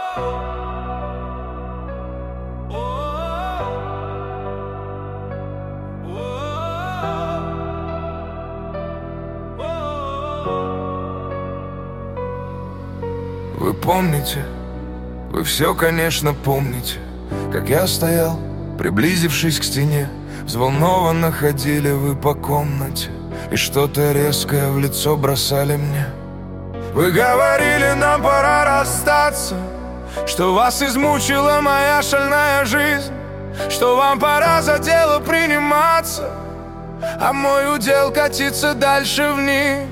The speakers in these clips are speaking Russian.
Вы помните, вы все, конечно, помните, как я стоял, приблизившись к стене. Взволнованно ходили вы по комнате и что-то резкое в лицо бросали мне. Вы говорили, нам пора расстаться, что вас измучила моя шальная жизнь, что вам пора за дело приниматься, а мой удел катиться дальше вниз.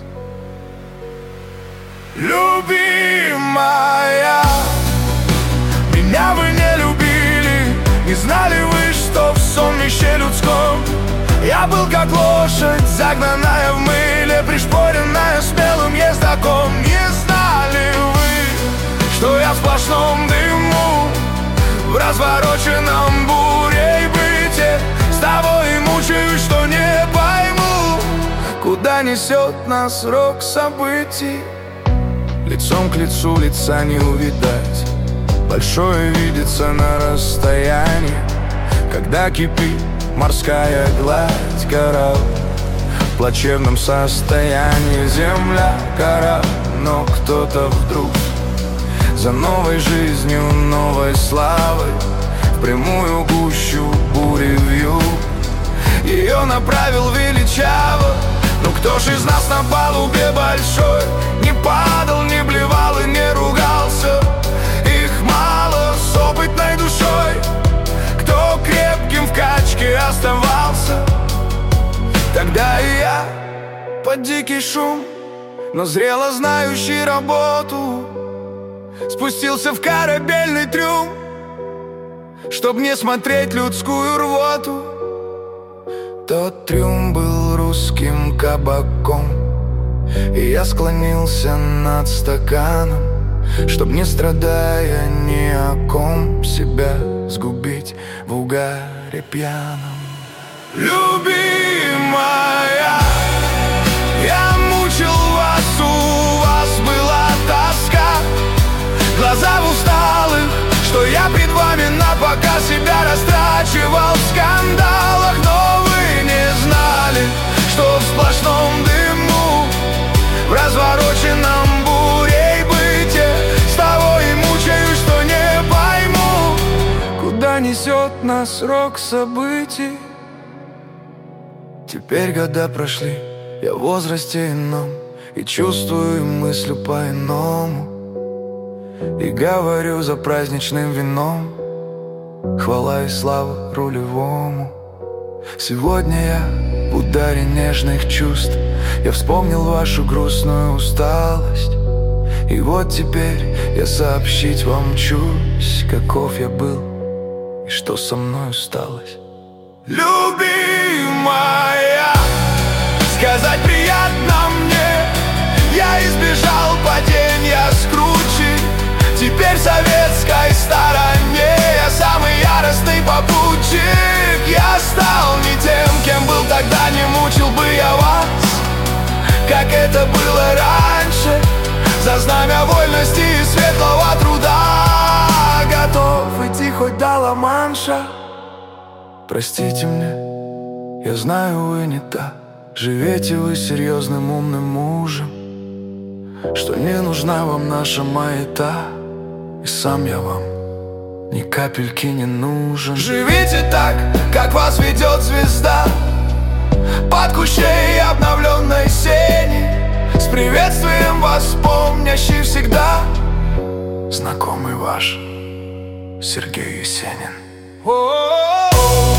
Любимая, меня вы не любили, не знали вы, что в сонмище людском я был как лошадь, загнанная в мыле, пришпоренная смелым ездаком. Не знали вы, что я в сплошном дыму, в развороченном бурей быте, с того и мучаюсь, что не пойму, куда несет нас рок событий. Лицом к лицу лица не увидать, большое видится на расстоянии, когда кипит морская гладь, корабль в плачевном состоянии. Земля, корабль, но кто-то вдруг за новой жизнью, новой славой в прямую гущу бури вью ее направил величаво. Ну кто ж из нас на палубе большой не падал, не блевал и не ругался? Их мало с опытной душой, кто крепким в качке оставался. Тогда и я под дикий шум, но зрело знающий работу, спустился в корабельный трюм, чтоб не смотреть людскую рвоту. Тот трюм был русским кабаком, и я склонился над стаканом, чтоб, не страдая ни о ком, себя сгубить в угаре пьяном. Любимая, я мучил вас, у вас была тоска, глаза в усталых, что я пред вами напоказ себя растрачивал в скандалах. Но вы не знали, что в сплошном дыму, в развороченном бурей быте, с того и мучаюсь, что не пойму, куда несет нас рок событий. Теперь года прошли, я в возрасте ином, и чувствую, и мыслю по-иному, и говорю за праздничным вином хвала и слава рулевому. Сегодня я в ударе нежных чувств, я вспомнил вашу грустную усталость, и вот теперь я сообщить вам мчусь, каков я был и что со мной сталось. Любимая, сказать приятно мне, я избежал падения с кручи, теперь в советской стороне я самый яростный попутчик. Я стал не тем, кем был тогда, не мучил бы я вас, как это было раньше, за знамя вольности и светлого труда готов идти хоть до Ла-Манша. Простите мне, я знаю, вы не та, живете вы серьезным умным мужем, что не нужна вам наша маята, и сам я вам ни капельки не нужен. Живите так, как вас ведет звезда, под кущей обновленной сени, с приветствием вас помнящий всегда знакомый ваш Сергей Есенин.